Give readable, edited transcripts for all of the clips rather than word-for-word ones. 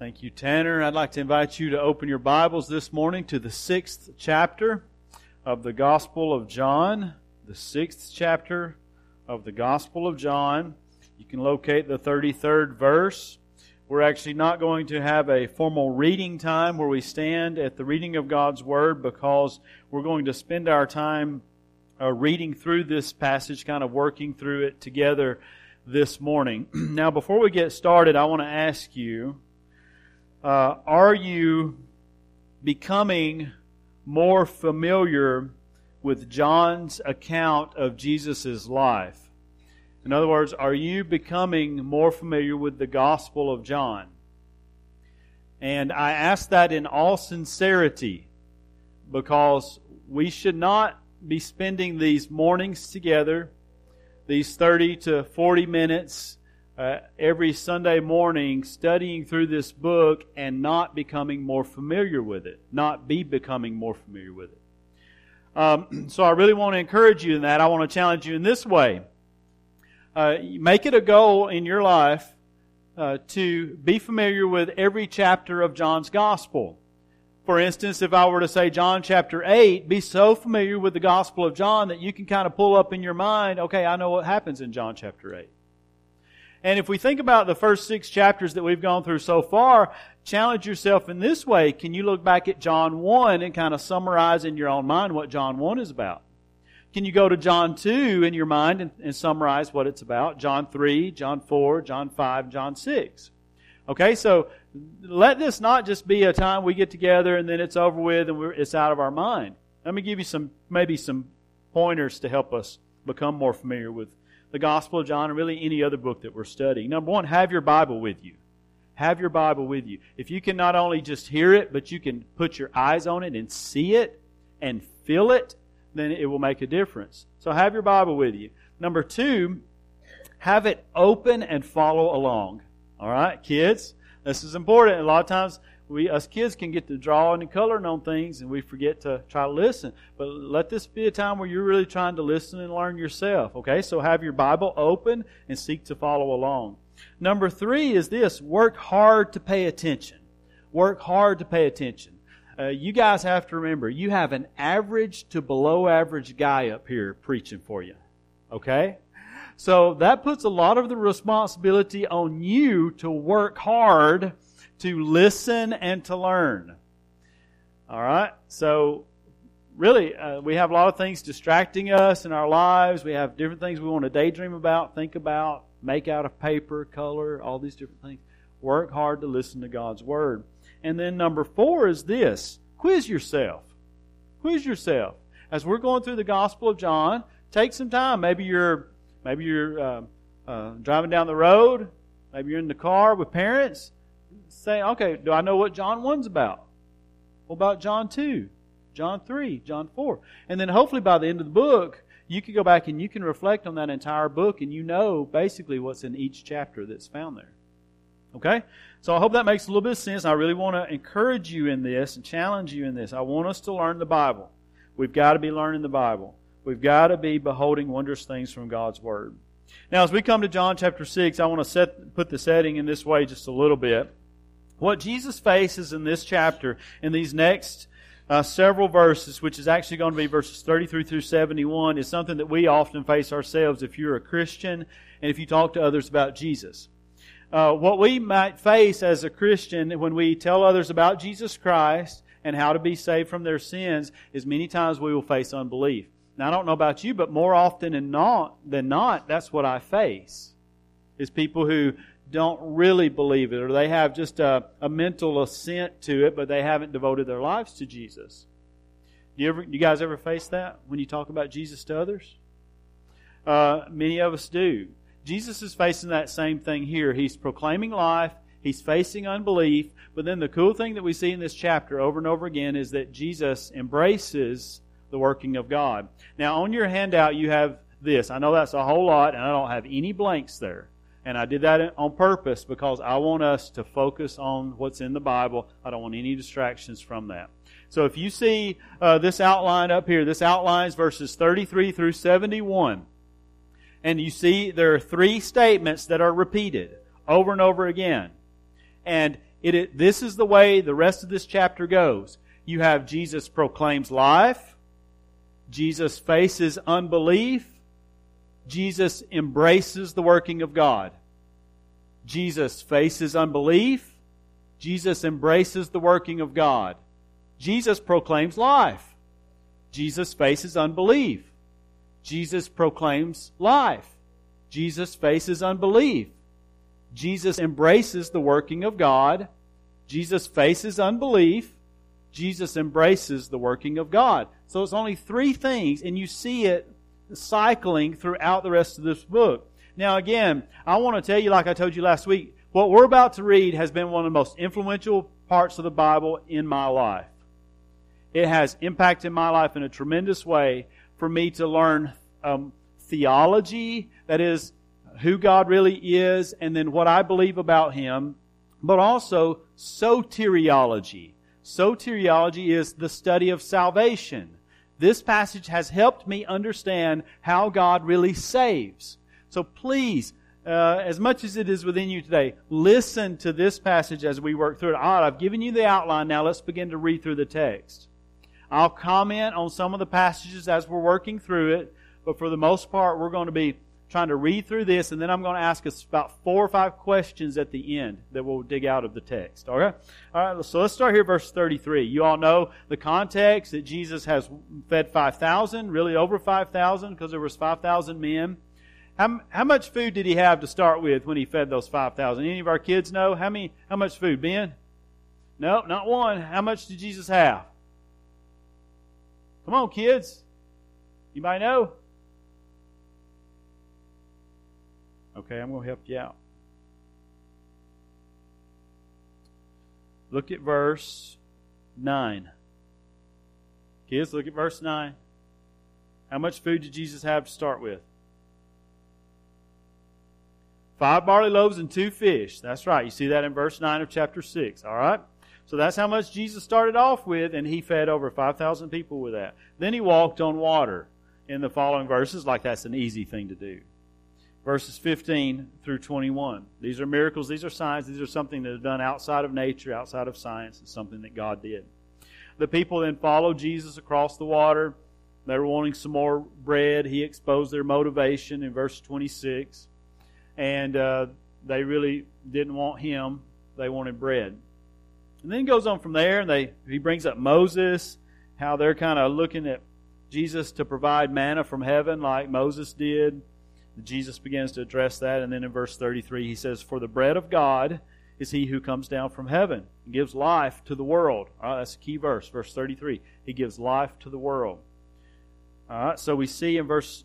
Thank you, Tanner. I'd like to invite you to open your Bibles this morning to the 6th chapter of the Gospel of John. The 6th chapter of the Gospel of John. You can locate the 33rd verse. We're actually not going to have a formal reading time where we stand at the reading of God's Word, because we're going to spend our time reading through this passage, kind of working through it together this morning. Now, before we get started, I want to ask you, are you becoming more familiar with John's account of Jesus' life? In other words, are you becoming more familiar with the Gospel of John? And I ask that in all sincerity, because we should not be spending these mornings together, these 30 to 40 minutes every Sunday morning studying through this book and not becoming more familiar with it, becoming more familiar with it. So I really want to encourage you in that. I want to challenge you in this way. Make it a goal in your life to be familiar with every chapter of John's Gospel. For instance, if I were to say John chapter 8, be so familiar with the Gospel of John that you can kind of pull up in your mind, okay, I know what happens in John chapter 8. And if we think about the first 6 chapters that we've gone through so far, challenge yourself in this way. Can you look back at John 1 and kind of summarize in your own mind what John 1 is about? Can you go to John 2 in your mind and summarize what it's about? John 3, John 4, John 5, John 6. Okay, so let this not just be a time we get together and then it's over with and it's out of our mind. Let me give you maybe some pointers to help us become more familiar with the Gospel of John and really any other book that we're studying. Number one, have your Bible with you. Have your Bible with you. If you can not only just hear it, but you can put your eyes on it and see it and feel it, then it will make a difference. So have your Bible with you. Number 2, have it open and follow along. All right, kids, this is important. A lot of times, us kids can get to drawing and coloring on things and we forget to try to listen. But let this be a time where you're really trying to listen and learn yourself. Okay, so have your Bible open and seek to follow along. Number 3 is this: work hard to pay attention. Work hard to pay attention. You guys have to remember, you have an average to below average guy up here preaching for you. Okay? So that puts a lot of the responsibility on you to work hard to listen and to learn. All right? So really, we have a lot of things distracting us in our lives. We have different things we want to daydream about, think about, make out of paper, color, all these different things. Work hard to listen to God's Word. And then number 4 is this: quiz yourself. Quiz yourself. As we're going through the Gospel of John, take some time. Maybe you're driving down the road. Maybe you're in the car with parents. Say, okay, do I know what John 1's about? What about John 2, John 3, John 4? And then hopefully by the end of the book, you can go back and you can reflect on that entire book and you know basically what's in each chapter that's found there. Okay? So I hope that makes a little bit of sense. I really want to encourage you in this and challenge you in this. I want us to learn the Bible. We've got to be learning the Bible. We've got to be beholding wondrous things from God's Word. Now, as we come to John chapter 6, I want to put the setting in this way just a little bit. What Jesus faces in this chapter, in these next several verses, which is actually going to be verses 33 through 71, is something that we often face ourselves if you're a Christian and if you talk to others about Jesus. What we might face as a Christian when we tell others about Jesus Christ and how to be saved from their sins is many times we will face unbelief. Now, I don't know about you, but more often than not, that's what I face, is people who don't really believe it, or they have just a mental assent to it, but they haven't devoted their lives to Jesus. You guys ever face that when you talk about Jesus to others? Many of us do. Jesus is facing that same thing here. He's proclaiming life. He's facing unbelief. But then the cool thing that we see in this chapter over and over again is that Jesus embraces the working of God. Now, on your handout, you have this. I know that's a whole lot, and I don't have any blanks there. And I did that on purpose because I want us to focus on what's in the Bible. I don't want any distractions from that. So if you see this outline up here, this outlines verses 33 through 71. And you see there are 3 statements that are repeated over and over again. And This is the way the rest of this chapter goes. You have Jesus proclaims life. Jesus faces unbelief. Jesus embraces the working of God. Jesus faces unbelief. Jesus embraces the working of God. Jesus proclaims life. Jesus faces unbelief. Jesus proclaims life. Jesus faces unbelief. Jesus embraces the working of God. Jesus faces unbelief. Jesus embraces the working of God. So it's only three things, and you see it cycling throughout the rest of this book. Now again, I want to tell you, like I told you last week, what we're about to read has been one of the most influential parts of the Bible in my life. It has impacted my life in a tremendous way for me to learn theology, that is, who God really is, and then what I believe about Him, but also soteriology. Soteriology is the study of salvation. This passage has helped me understand how God really saves. So please, as much as it is within you today, listen to this passage as we work through it. All right, I've given you the outline. Now let's begin to read through the text. I'll comment on some of the passages as we're working through it, but for the most part, we're going to be trying to read through this, and then I'm going to ask us about 4 or 5 questions at the end that we'll dig out of the text. Okay? All right, so let's start here, verse 33. You all know the context that Jesus has fed 5,000, really over 5,000, because there was 5,000 men. How much food did He have to start with when He fed those 5,000? Any of our kids know? How much food, Ben? No, not one. How much did Jesus have? Come on, kids. You might know. Okay, I'm going to help you out. Look at verse 9. Kids, look at verse 9. How much food did Jesus have to start with? 5 barley loaves and 2 fish. That's right. You see that in verse 9 of chapter 6. All right? So that's how much Jesus started off with, and He fed over 5,000 people with that. Then He walked on water in the following verses, like that's an easy thing to do. Verses 15 through 21. These are miracles, these are signs, these are something that is done outside of nature, outside of science. It's something that God did. The people then followed Jesus across the water. They were wanting some more bread. He exposed their motivation in verse 26. And they really didn't want Him. They wanted bread. And then he goes on from there, and he brings up Moses, how they're kind of looking at Jesus to provide manna from heaven like Moses did. Jesus begins to address that, and then in verse 33 he says, "For the bread of God is He who comes down from heaven and gives life to the world." All right, that's a key verse, verse 33. He gives life to the world. All right, so we see in verse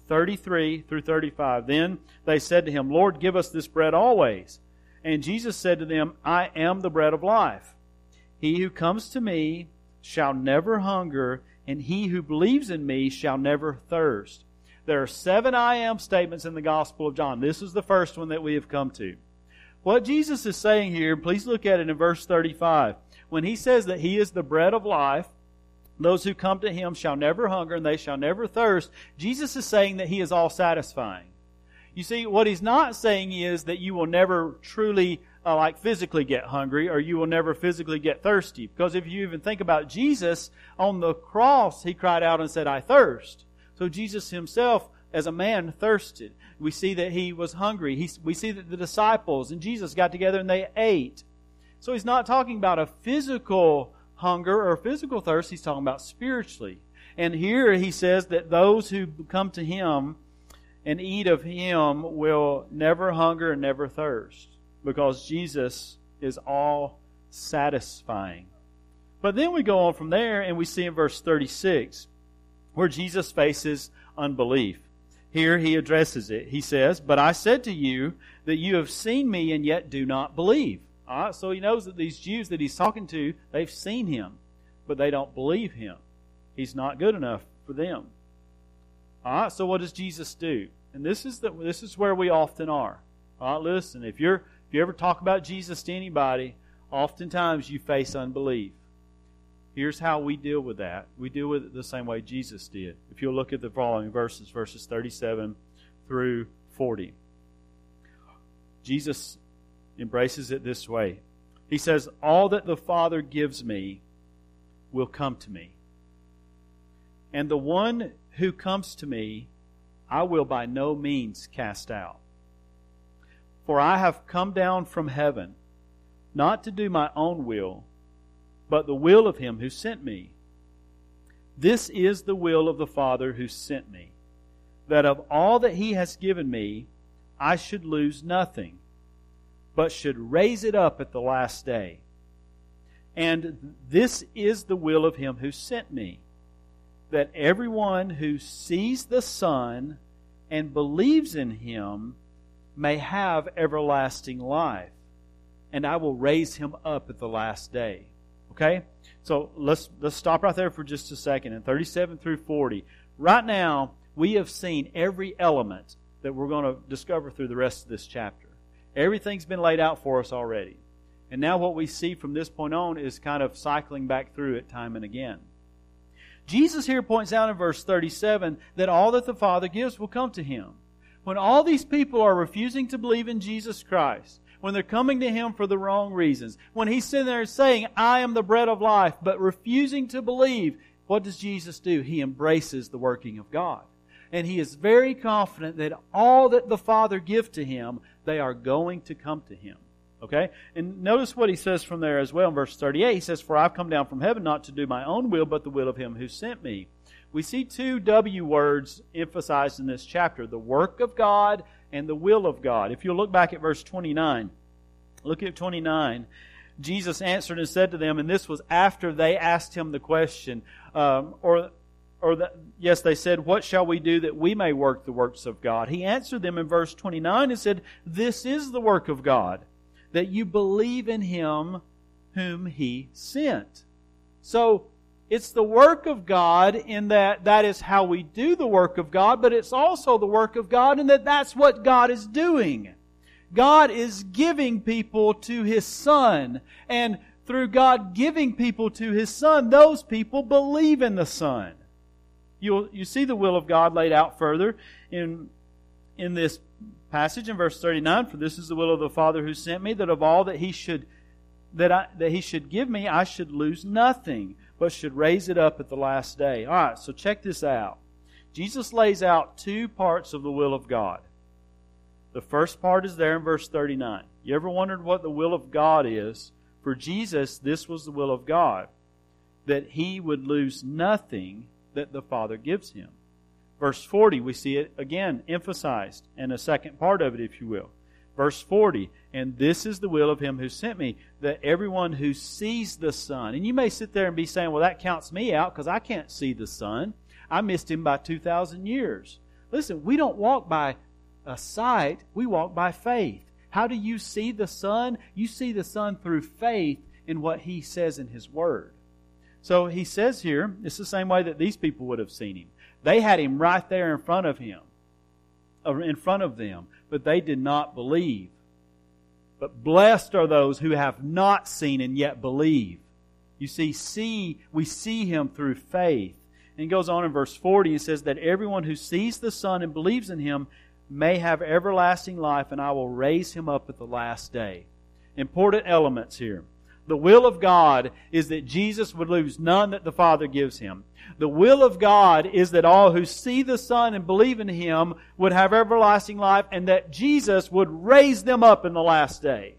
33 through 35, "Then they said to Him, 'Lord, give us this bread always.' And Jesus said to them, 'I am the bread of life. He who comes to Me shall never hunger, and he who believes in Me shall never thirst.'" There are 7 I am statements in the Gospel of John. This is the first one that we have come to. What Jesus is saying here, please look at it in verse 35. When He says that He is the bread of life, those who come to Him shall never hunger and they shall never thirst, Jesus is saying that He is all satisfying. You see, what He's not saying is that you will never truly physically get hungry, or you will never physically get thirsty. Because if you even think about Jesus, on the cross He cried out and said, "I thirst." So Jesus Himself, as a man, thirsted. We see that He was hungry. We see that the disciples and Jesus got together and they ate. So He's not talking about a physical hunger or physical thirst. He's talking about spiritually. And here He says that those who come to Him and eat of Him will never hunger and never thirst, because Jesus is all satisfying. But then we go on from there and we see in verse 36 where Jesus faces unbelief. Here He addresses it. He says, "But I said to you that you have seen Me and yet do not believe." All right, so He knows that these Jews that He's talking to, they've seen Him, but they don't believe Him. He's not good enough for them. All right, so what does Jesus do? And this is where we often are. All right, listen, if you ever talk about Jesus to anybody, oftentimes you face unbelief. Here's how we deal with that. We deal with it the same way Jesus did. If you'll look at the following verses 37 through 40. Jesus embraces it this way. He says, all that the Father gives me will come to me. And the one who comes to me, I will by no means cast out. For I have come down from heaven, not to do my own will, but the will of Him who sent me. This is the will of the Father who sent me, that of all that He has given me, I should lose nothing, but should raise it up at the last day. And this is the will of Him who sent me, that everyone who sees the Son and believes in Him may have everlasting life, and I will raise him up at the last day. Okay? So let's stop right there for just a second. In 37 through 40, right now we have seen every element that we're going to discover through the rest of this chapter. Everything's been laid out for us already. And now what we see from this point on is kind of cycling back through it time and again. Jesus here points out in verse 37 that all that the Father gives will come to Him. When all these people are refusing to believe in Jesus Christ, when they're coming to Him for the wrong reasons, when He's sitting there saying, I am the bread of life, but refusing to believe, what does Jesus do? He embraces the working of God. And He is very confident that all that the Father gives to Him, they are going to come to Him. Okay? And notice what He says from there as well in verse 38. He says, For I've come down from heaven not to do my own will, but the will of Him who sent me. We see two W words emphasized in this chapter, the work of God and the will of God. If you'll look back at verse 29, look at 29. Jesus answered and said to them, and this was after they asked Him the question, yes, they said, what shall we do that we may work the works of God? He answered them in verse 29 and said, this is the work of God, that you believe in Him whom He sent. So, it's the work of God in that is how we do the work of God, but it's also the work of God in that that's what God is doing. God is giving people to His Son, and through God giving people to His Son, those people believe in the Son. You see the will of God laid out further in this passage in verse 39. For this is the will of the Father who sent me, that of all that He should give me, I should lose nothing, but should raise it up at the last day. All right, so check this out. Jesus lays out two parts of the will of God. The first part is there in verse 39. You ever wondered what the will of God is? For Jesus, this was the will of God, that He would lose nothing that the Father gives Him. Verse 40, we see it again emphasized, and a second part of it, if you will. Verse 40, and this is the will of Him who sent me, that everyone who sees the Son. And you may sit there and be saying, well, that counts me out because I can't see the Son. I missed Him by 2,000 years. Listen, we don't walk by a sight, we walk by faith. How do you see the Son? You see the Son through faith in what He says in His Word. So He says here, it's the same way that these people would have seen Him. They had Him right there in front of them, but they did not believe. But blessed are those who have not seen and yet believe. You see, we see Him through faith. And He goes on in verse 40, He says that everyone who sees the Son and believes in Him may have everlasting life, and I will raise him up at the last day. Important elements here. The will of God is that Jesus would lose none that the Father gives Him. The will of God is that all who see the Son and believe in Him would have everlasting life, and that Jesus would raise them up in the last day.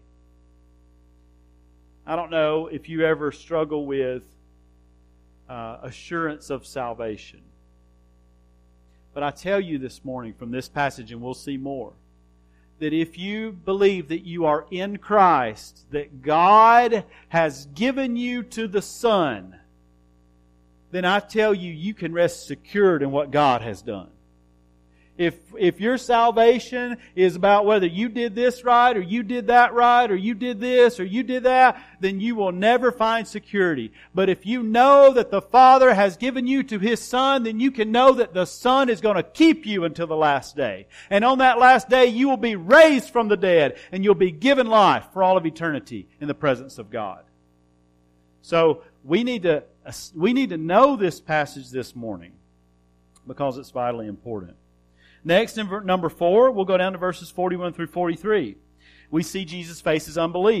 I don't know if you ever struggle with assurance of salvation. But I tell you this morning from this passage, and we'll see more, that if you believe that you are in Christ, that God has given you to the Son, then I tell you, you can rest secured in what God has done. If your salvation is about whether you did this right, or you did that right, or you did this, or you did that, then you will never find security. But if you know that the Father has given you to His Son, then you can know that the Son is going to keep you until the last day. And on that last day, you will be raised from the dead, and you'll be given life for all of eternity in the presence of God. So we need to know this passage this morning because it's vitally important. Next, in number 4, we'll go down to verses 41 through 43. We see Jesus faces unbelief.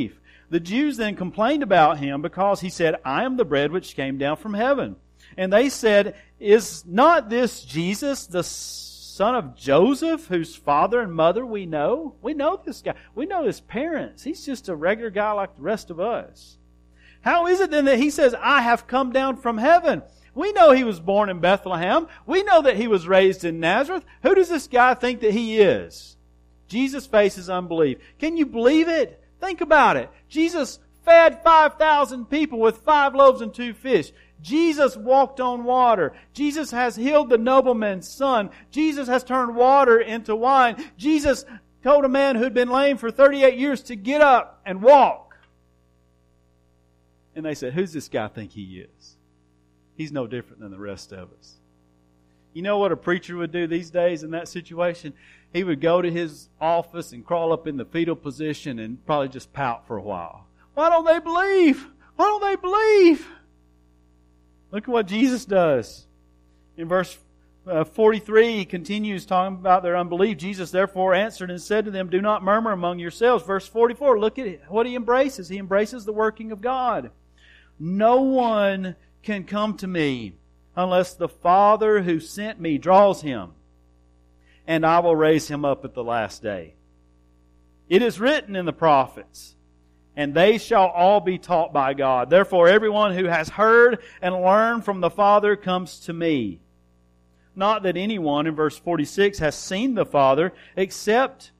The Jews then complained about him because he said, I am the bread which came down from heaven. And they said, is not this Jesus, the son of Joseph, whose father and mother we know? We know this guy. We know his parents. He's just a regular guy like the rest of us. How is it then that he says, I have come down from heaven? We know he was born in Bethlehem. We know that he was raised in Nazareth. Who does this guy think that he is? Jesus faces unbelief. Can you believe it? Think about it. Jesus fed 5,000 people with 5 loaves and 2 fish. Jesus walked on water. Jesus has healed the nobleman's son. Jesus has turned water into wine. Jesus told a man who had been lame for 38 years to get up and walk. And they said, who's this guy think he is? He's no different than the rest of us. You know what a preacher would do these days in that situation? He would go to his office and crawl up in the fetal position and probably just pout for a while. Why don't they believe? Why don't they believe? Look at what Jesus does. In verse 43, he continues talking about their unbelief. Jesus therefore answered and said to them, do not murmur among yourselves. Verse 44, look at what he embraces. He embraces the working of God. No one can come to me unless the Father who sent me draws him, and I will raise him up at the last day. It is written in the prophets, and they shall all be taught by God. Therefore, everyone who has heard and learned from the Father comes to me. Not that anyone, in verse 46, has seen the Father, except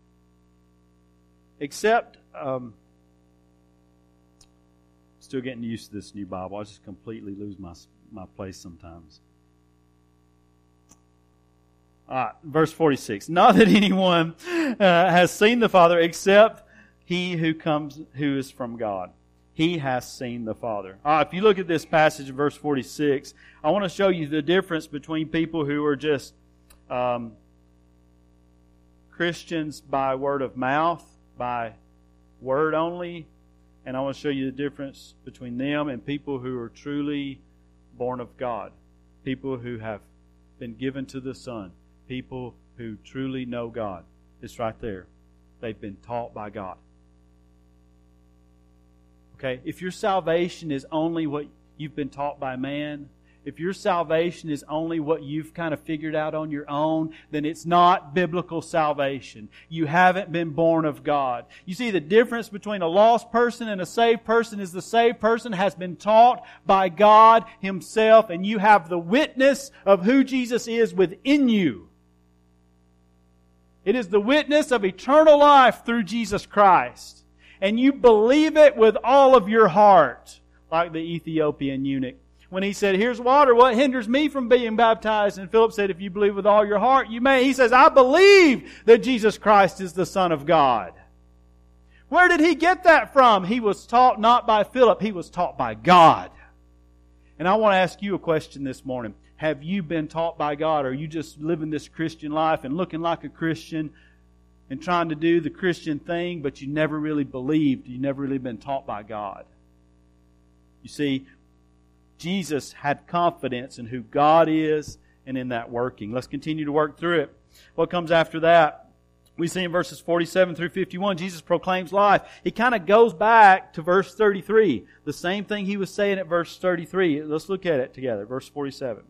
still getting used to this new Bible. I just completely lose my place sometimes. Verse 46. Not that anyone has seen the Father except he who is from God. He has seen the Father. If you look at this passage in verse 46, I want to show you the difference between people who are just Christians by word of mouth, by word only, and I want to show you the difference between them and people who are truly born of God. People who have been given to the Son. People who truly know God. It's right there. They've been taught by God. Okay? If your salvation is only what you've been taught by man, if your salvation is only what you've kind of figured out on your own, then it's not biblical salvation. You haven't been born of God. You see, the difference between a lost person and a saved person is the saved person has been taught by God Himself, and you have the witness of who Jesus is within you. It is the witness of eternal life through Jesus Christ. And you believe it with all of your heart, like the Ethiopian eunuch. When he said, here's water, what hinders me from being baptized? And Philip said, if you believe with all your heart, you may. He says, I believe that Jesus Christ is the Son of God. Where did he get that from? He was taught not by Philip, he was taught by God. And I want to ask you a question this morning. Have you been taught by God? Or are you just living this Christian life and looking like a Christian and trying to do the Christian thing, but you never really believed, you never really been taught by God? You see, Jesus had confidence in who God is and in that working. Let's continue to work through it. What comes after that? We see in verses 47 through 51, Jesus proclaims life. He kind of goes back to verse 33. The same thing he was saying at verse 33. Let's look at it together. Verse 47.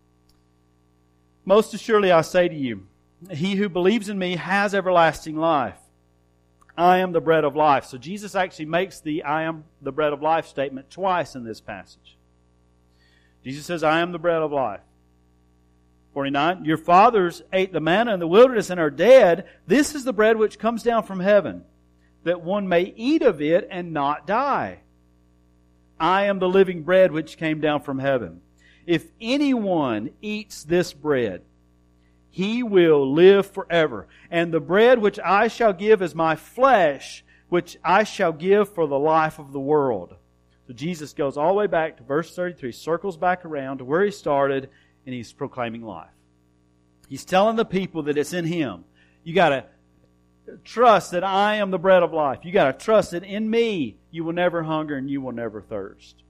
Most assuredly I say to you, he who believes in me has everlasting life. I am the bread of life. So Jesus actually makes the I am the bread of life statement twice in this passage. Jesus says, I am the bread of life. 49, your fathers ate the manna in the wilderness and are dead. This is the bread which comes down from heaven, that one may eat of it and not die. I am the living bread which came down from heaven. If anyone eats this bread, he will live forever. And the bread which I shall give is my flesh, which I shall give for the life of the world. So Jesus goes all the way back to verse 33, circles back around to where he started, and he's proclaiming life. He's telling the people that it's in Him. You got to trust that I am the bread of life. You got to trust that in me you will never hunger and you will never thirst.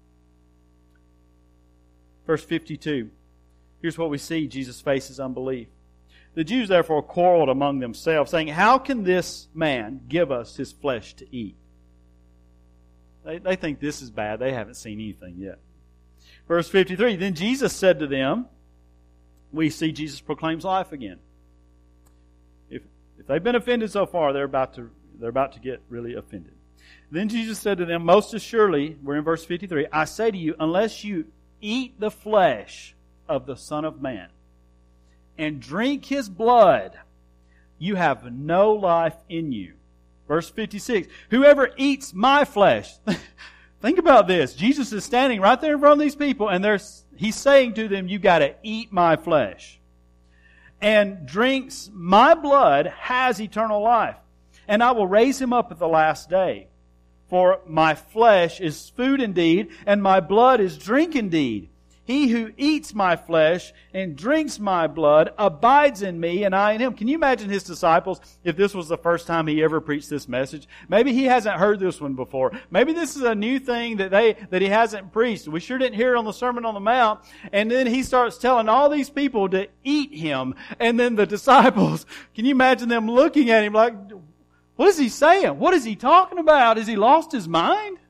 Verse 52. Here's what we see. Jesus faces unbelief. The Jews therefore quarreled among themselves, saying, how can this man give us his flesh to eat? They think this is bad. They haven't seen anything yet. Verse 53, then Jesus said to them, we see Jesus proclaims life again. If they've been offended so far, they're about to get really offended. Then Jesus said to them, most assuredly, we're in verse 53, I say to you, unless you eat the flesh of the Son of Man and drink His blood, you have no life in you. Verse 56, whoever eats my flesh. Think about this. Jesus is standing right there in front of these people, and He's saying to them, you got to eat my flesh. And drinks my blood has eternal life. And I will raise him up at the last day. For my flesh is food indeed, and my blood is drink indeed. He who eats my flesh and drinks my blood abides in me, and I in him. Can you imagine His disciples if this was the first time He ever preached this message? Maybe He hasn't heard this one before. Maybe this is a new thing that He hasn't preached. We sure didn't hear it on the Sermon on the Mount. And then He starts telling all these people to eat Him. And then the disciples, can you imagine them looking at Him like, what is He saying? What is He talking about? Has He lost His mind?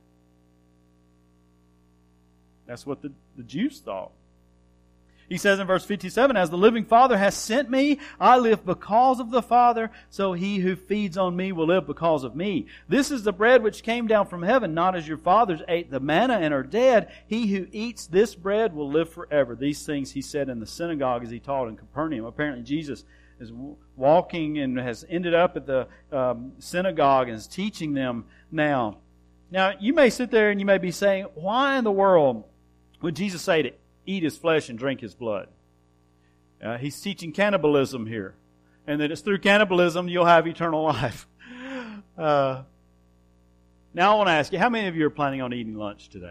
That's what the Jews thought. He says in verse 57, as the living Father has sent me, I live because of the Father, so he who feeds on me will live because of me. This is the bread which came down from heaven, not as your fathers ate the manna and are dead. He who eats this bread will live forever. These things He said in the synagogue as He taught in Capernaum. Apparently Jesus is walking and has ended up at the synagogue and is teaching them now. Now, you may sit there and you may be saying, why in the world would Jesus say to eat His flesh and drink His blood? He's teaching cannibalism here. And that it's through cannibalism you'll have eternal life. Now I want to ask you, how many of you are planning on eating lunch today?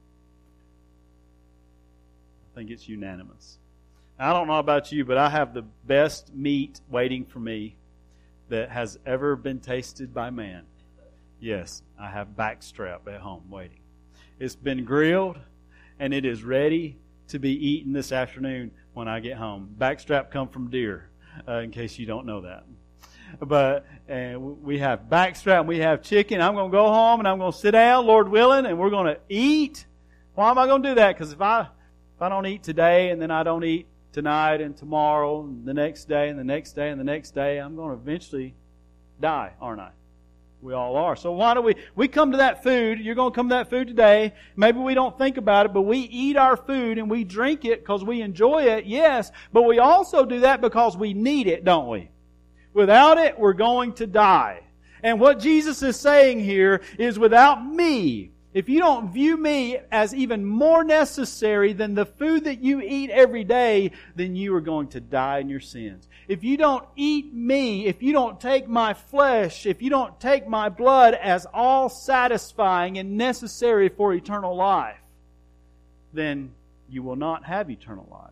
I think it's unanimous. I don't know about you, but I have the best meat waiting for me that has ever been tasted by man. Yes, I have backstrap at home waiting. It's been grilled, and it is ready to be eaten this afternoon when I get home. Backstrap come from deer, in case you don't know that. But we have backstrap, we have chicken. I'm going to go home, and I'm going to sit down, Lord willing, and we're going to eat. Why am I going to do that? Because if I don't eat today, and then I don't eat tonight and tomorrow and the next day and the next day and the next day, I'm going to eventually die, aren't I? We all are. So why do we come to that food? You're going to come to that food today. Maybe we don't think about it, but we eat our food and we drink it because we enjoy it, yes. But we also do that because we need it, don't we? Without it, we're going to die. And what Jesus is saying here is without me, if you don't view me as even more necessary than the food that you eat every day, then you are going to die in your sins. If you don't eat me, if you don't take my flesh, if you don't take my blood as all satisfying and necessary for eternal life, then you will not have eternal life.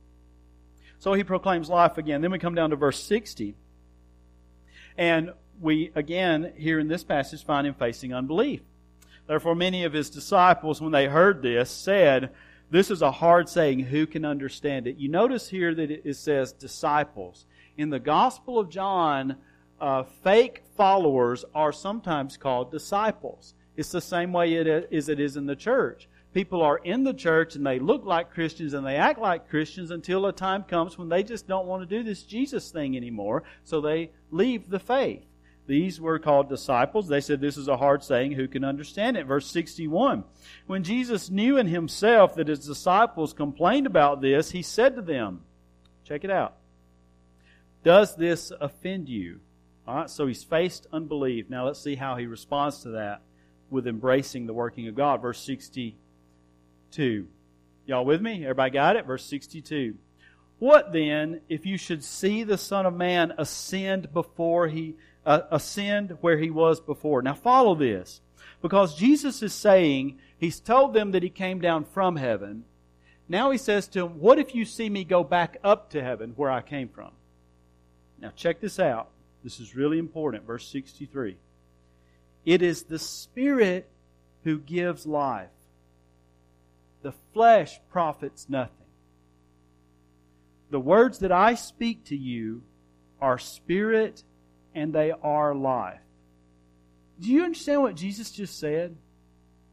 So He proclaims life again. Then we come down to verse 60. And we, again, here in this passage, find Him facing unbelief. Therefore, many of His disciples, when they heard this, said, this is a hard saying, who can understand it? You notice here that it says disciples. In the Gospel of John, fake followers are sometimes called disciples. It's the same way it is in the church. People are in the church and they look like Christians and they act like Christians until a time comes when they just don't want to do this Jesus thing anymore, so they leave the faith. These were called disciples. They said this is a hard saying, who can understand it? Verse 61. When Jesus knew in Himself that His disciples complained about this, He said to them, check it out, does this offend you? All right, so He's faced unbelief. Now let's see how He responds to that with embracing the working of God. Verse 62. Y'all with me? Everybody got it? Verse 62. What then if you should see the Son of Man ascend where He was before? Now follow this. Because Jesus is saying, He's told them that He came down from heaven. Now He says to them, what if you see Me go back up to heaven where I came from? Now check this out. This is really important. Verse 63. It is the Spirit who gives life. The flesh profits nothing. The words that I speak to you are spirit and they are life. Do you understand what Jesus just said?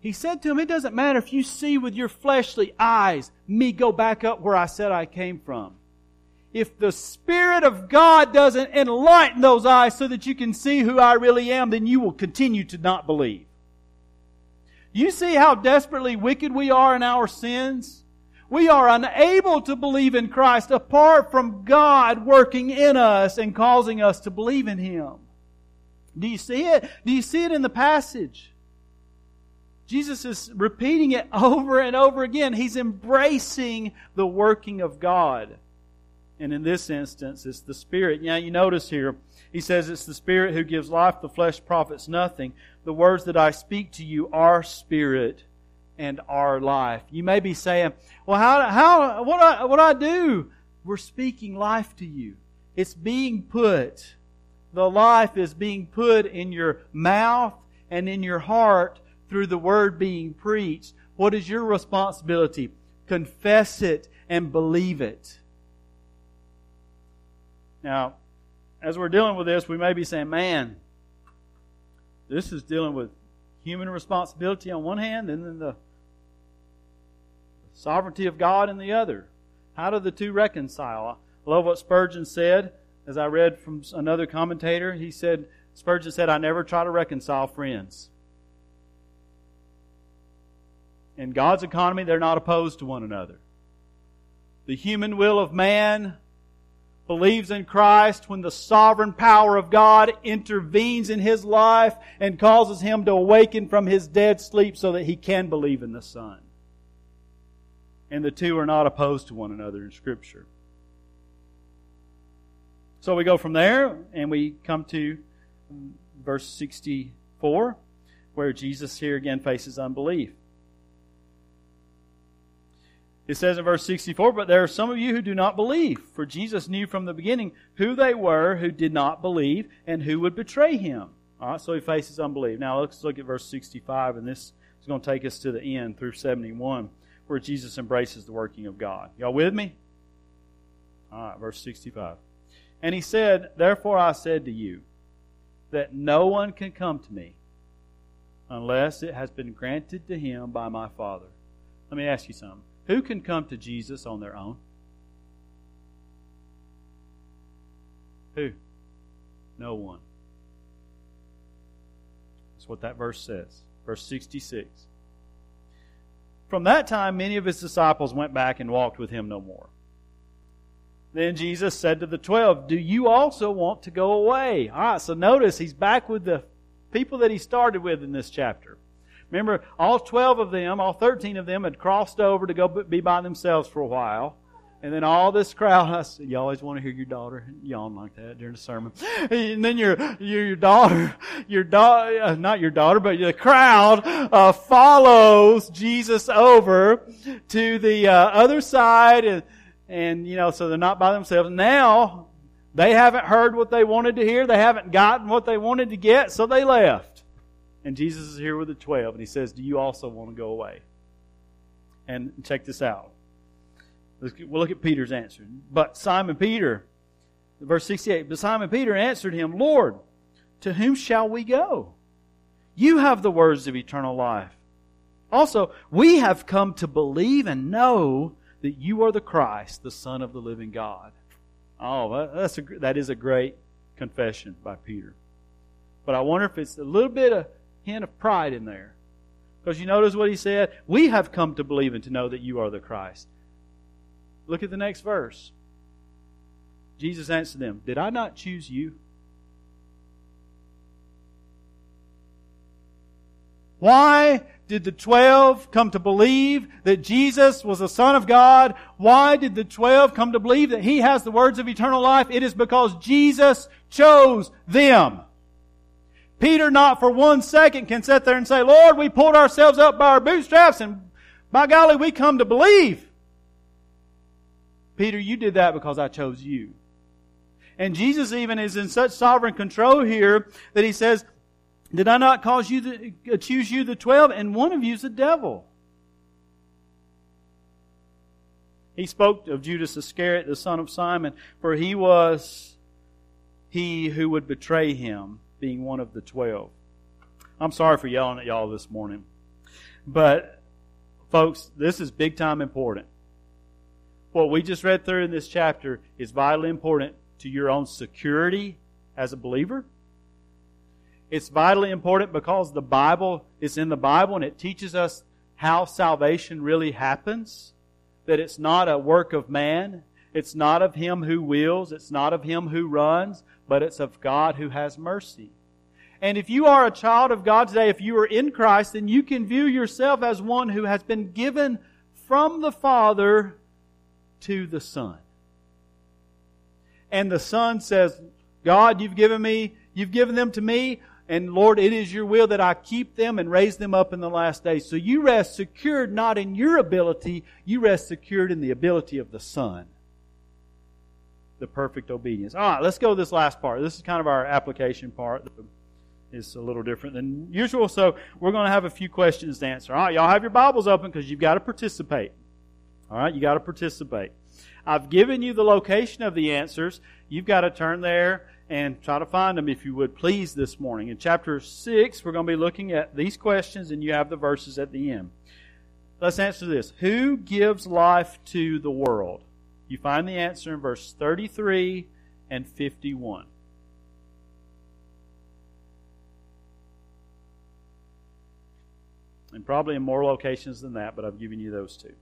He said to him, it doesn't matter if you see with your fleshly eyes me go back up where I said I came from. If the Spirit of God doesn't enlighten those eyes so that you can see who I really am, then you will continue to not believe. You see how desperately wicked we are in our sins? We are unable to believe in Christ apart from God working in us and causing us to believe in Him. Do you see it? Do you see it in the passage? Jesus is repeating it over and over again. He's embracing the working of God. And in this instance, it's the Spirit. Now you notice here, He says it's the Spirit who gives life. The flesh profits nothing. The words that I speak to you are Spirit and are life. You may be saying, well, what I do? We're speaking life to you. It's being put. The life is being put in your mouth and in your heart through the Word being preached. What is your responsibility? Confess it and believe it. Now, as we're dealing with this, we may be saying, man, this is dealing with human responsibility on one hand and then the sovereignty of God in the other. How do the two reconcile? I love what Spurgeon said. As I read from another commentator, Spurgeon said, I never try to reconcile friends. In God's economy, they're not opposed to one another. The human will of man believes in Christ when the sovereign power of God intervenes in his life and causes him to awaken from his dead sleep so that he can believe in the Son. And the two are not opposed to one another in Scripture. So we go from there and we come to verse 64, where Jesus here again faces unbelief. It says in verse 64, but there are some of you who do not believe. For Jesus knew from the beginning who they were who did not believe and who would betray Him. All right, so He faces unbelief. Now let's look at verse 65, and this is going to take us to the end through 71, where Jesus embraces the working of God. Y'all with me? All right, verse 65. And He said, therefore I said to you, that no one can come to me unless it has been granted to him by my Father. Let me ask you something. Who can come to Jesus on their own? Who? No one. That's what that verse says. Verse 66. From that time, many of His disciples went back and walked with Him no more. Then Jesus said to the 12, do you also want to go away? All right, so notice He's back with the people that He started with in this chapter. Remember, all 12 of them, all 13 of them had crossed over to go be by themselves for a while. And then all this crowd, you always want to hear your daughter yawn like that during the sermon. And then your daughter, not your daughter, but the crowd follows Jesus over to the other side. And so they're not by themselves. Now, they haven't heard what they wanted to hear. They haven't gotten what they wanted to get, so they left. And Jesus is here with the 12, and He says, do you also want to go away? And check this out. We'll look at Peter's answer. But Simon Peter, verse 68, but Simon Peter answered Him, Lord, to whom shall we go? You have the words of eternal life. Also, we have come to believe and know that you are the Christ, the Son of the living God. Oh, that is a great confession by Peter. But I wonder if it's a little bit of hint of pride in there. Because you notice what he said? We have come to believe and to know that you are the Christ. Look at the next verse. Jesus answered them, did I not choose you? Why did the 12 come to believe that Jesus was the Son of God? Why did the 12 come to believe that He has the words of eternal life? It is because Jesus chose them. Peter, not for 1 second, can sit there and say, Lord, we pulled ourselves up by our bootstraps and by golly, we come to believe. Peter, you did that because I chose you. And Jesus even is in such sovereign control here that He says, did I not choose you the 12, and one of you is the devil? He spoke of Judas Iscariot, the son of Simon, for he was he who would betray Him, being one of the 12. I'm sorry for yelling at y'all this morning. But, folks, this is big time important. What we just read through in this chapter is vitally important to your own security as a believer. It's vitally important because the Bible is in the Bible and it teaches us how salvation really happens. That it's not a work of man. It's not of him who wills. It's not of him who runs. But it's of God who has mercy. And if you are a child of God today, if you are in Christ, then you can view yourself as one who has been given from the Father to the Son. And the Son says, God, you've given them to me, and Lord, it is your will that I keep them and raise them up in the last days. So you rest secured not in your ability, you rest secured in the ability of the Son. The perfect obedience. All right, let's go to this last part. This is kind of our application part. It's a little different than usual, so we're going to have a few questions to answer. All right, y'all have your Bibles open because you've got to participate. All right, you got to participate. I've given you the location of the answers. You've got to turn there and try to find them, if you would, please, this morning. In chapter 6, we're going to be looking at these questions, and you have the verses at the end. Let's answer this. Who gives life to the world? You find the answer in verse 33 and 51. And probably in more locations than that, but I've given you those two.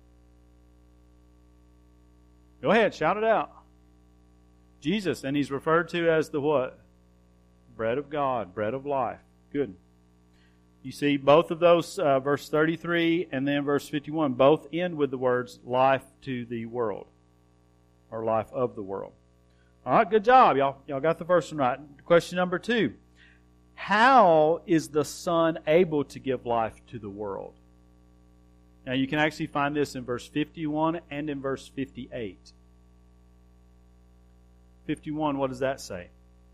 Go ahead, shout it out. Jesus, and He's referred to as the what? Bread of God, bread of life. Good. You see both of those, verse 33 and then verse 51, both end with the words, life to the world. Or life of the world. All right, good job. Y'all got the first one right. Question number 2. How is the Son able to give life to the world? Now you can actually find this in verse 51 and in verse 58. 51, what does that say?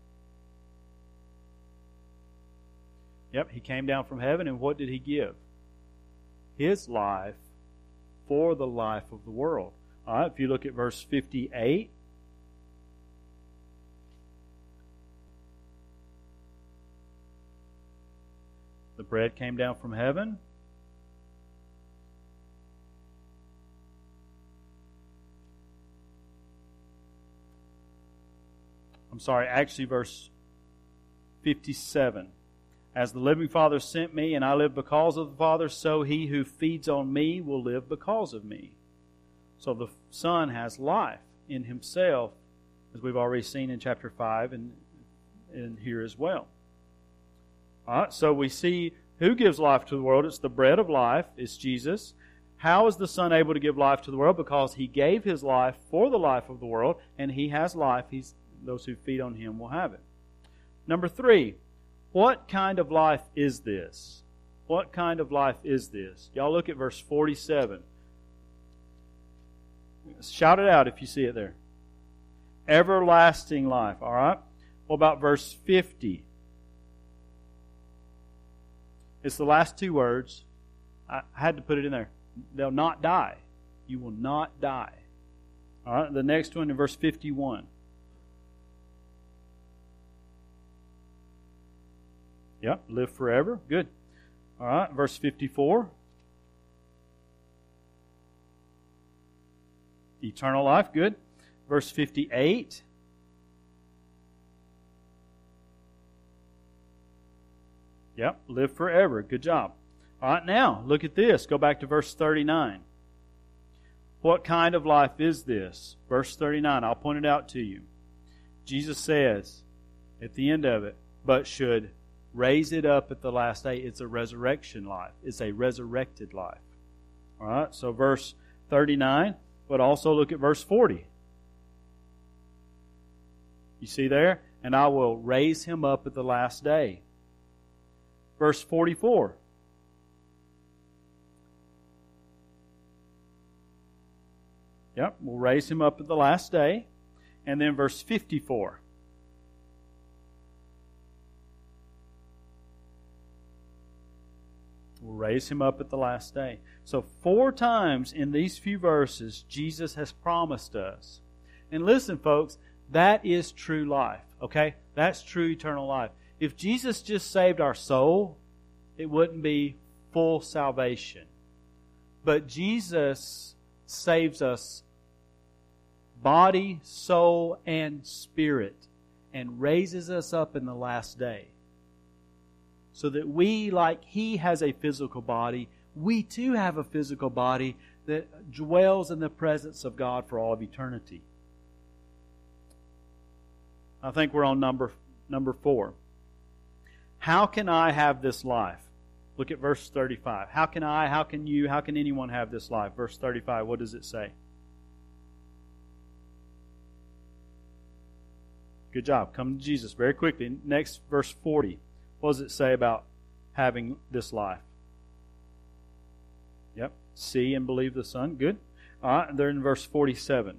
Yep, He came down from heaven, and what did He give? His life for the life of the world. All right, if you look at verse 58, the bread came down from heaven. Actually verse 57. As the living Father sent me, and I live because of the Father, so he who feeds on me will live because of me. So the Son has life in Himself, as we've already seen in chapter 5 and here as well. All right, so we see who gives life to the world. It's the bread of life. It's Jesus. How is the Son able to give life to the world? Because He gave His life for the life of the world, and He has life. Those who feed on Him will have it. Number 3, what kind of life is this? What kind of life is this? Y'all look at verse 47. Shout it out if you see it there. Everlasting life. All right. What about verse 50? It's the last two words. I had to put it in there. They'll not die. You will not die. All right. The next one in verse 51. Yep. Live forever. Good. All right. Verse 54. Eternal life. Good. Verse 58. Yep. Live forever. Good job. All right. Now, look at this. Go back to verse 39. What kind of life is this? Verse 39. I'll point it out to you. Jesus says at the end of it, but should raise it up at the last day. It's a resurrection life. It's a resurrected life. All right. So verse 39. But also look at verse 40. You see there? And I will raise him up at the last day. Verse 44. Yep, we'll raise him up at the last day. And then verse 54. We'll raise him up at the last day. So 4 times in these few verses, Jesus has promised us. And listen, folks, that is true life. Okay? That's true eternal life. If Jesus just saved our soul, it wouldn't be full salvation. But Jesus saves us body, soul, and spirit, and raises us up in the last day. So that we, like He has a physical body, we too have a physical body that dwells in the presence of God for all of eternity. I think we're on number 4. How can I have this life? Look at verse 35. How can I, how can you, how can anyone have this life? Verse 35, what does it say? Good job. Come to Jesus very quickly. Next, verse 40. What does it say about having this life? Yep. See and believe the Son. Good. All right. They're in verse 47.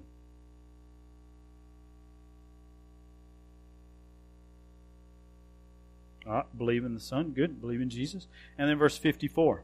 All right. Believe in the Son. Good. Believe in Jesus. And then verse 54.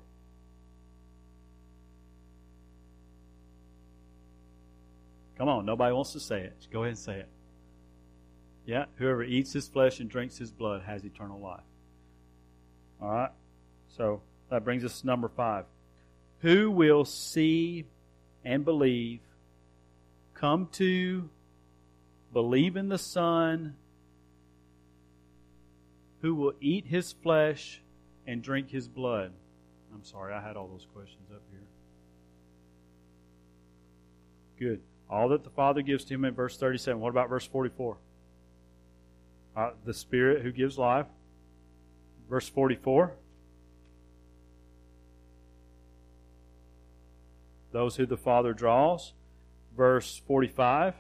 Come on. Nobody wants to say it. Just go ahead and say it. Yeah. Whoever eats His flesh and drinks His blood has eternal life. All right. So that brings us to number 5. Who will see and believe, come to believe in the Son, who will eat His flesh and drink His blood? I'm sorry, I had all those questions up here. Good. All that the Father gives to Him in verse 37. What about verse 44? The Spirit who gives life. Verse 44. Those who the Father draws. Verse 45.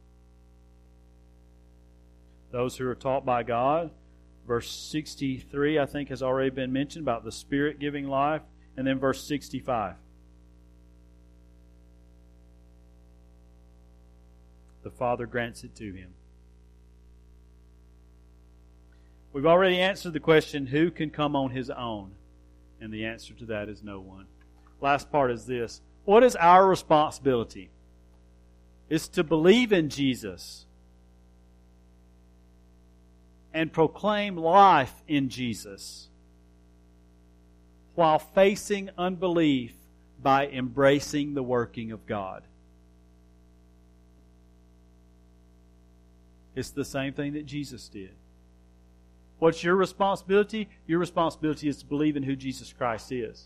Those who are taught by God. Verse 63, I think, has already been mentioned about the Spirit giving life. And then verse 65. The Father grants it to Him. We've already answered the question, who can come on his own? And the answer to that is no one. Last part is this. What is our responsibility? It's to believe in Jesus and proclaim life in Jesus while facing unbelief by embracing the working of God. It's the same thing that Jesus did. What's your responsibility? Your responsibility is to believe in who Jesus Christ is.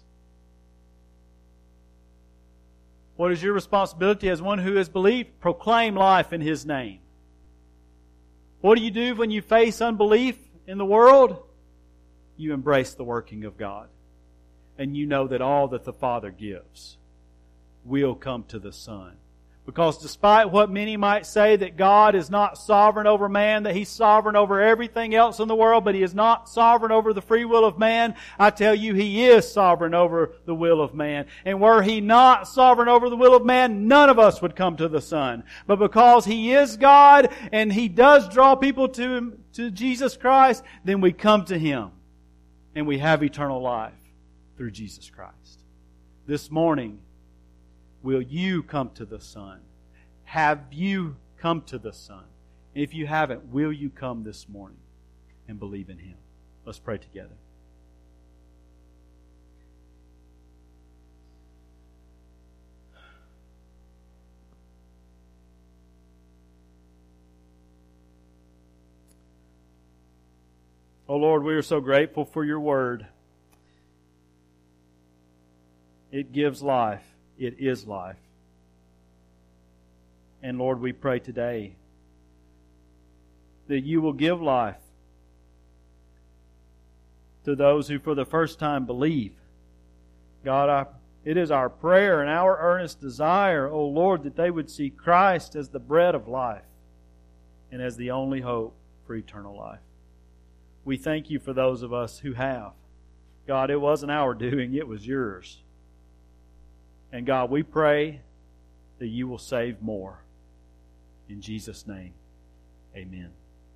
What is your responsibility as one who has believed? Proclaim life in His name. What do you do when you face unbelief in the world? You embrace the working of God. And you know that all that the Father gives will come to the Son. Because despite what many might say that God is not sovereign over man, that He's sovereign over everything else in the world, but He is not sovereign over the free will of man, I tell you, He is sovereign over the will of man. And were He not sovereign over the will of man, none of us would come to the Son. But because He is God and He does draw people to Jesus Christ, then we come to Him and we have eternal life through Jesus Christ. This morning, will you come to the Son? Have you come to the Son? And if you haven't, will you come this morning and believe in Him? Let's pray together. Oh Lord, we are so grateful for Your Word. It gives life. It is life. And Lord, we pray today that You will give life to those who for the first time believe. God, it is our prayer and our earnest desire, O Lord, that they would see Christ as the bread of life and as the only hope for eternal life. We thank You for those of us who have. God, it wasn't our doing, it was Yours. And God, we pray that You will save more. In Jesus' name, amen.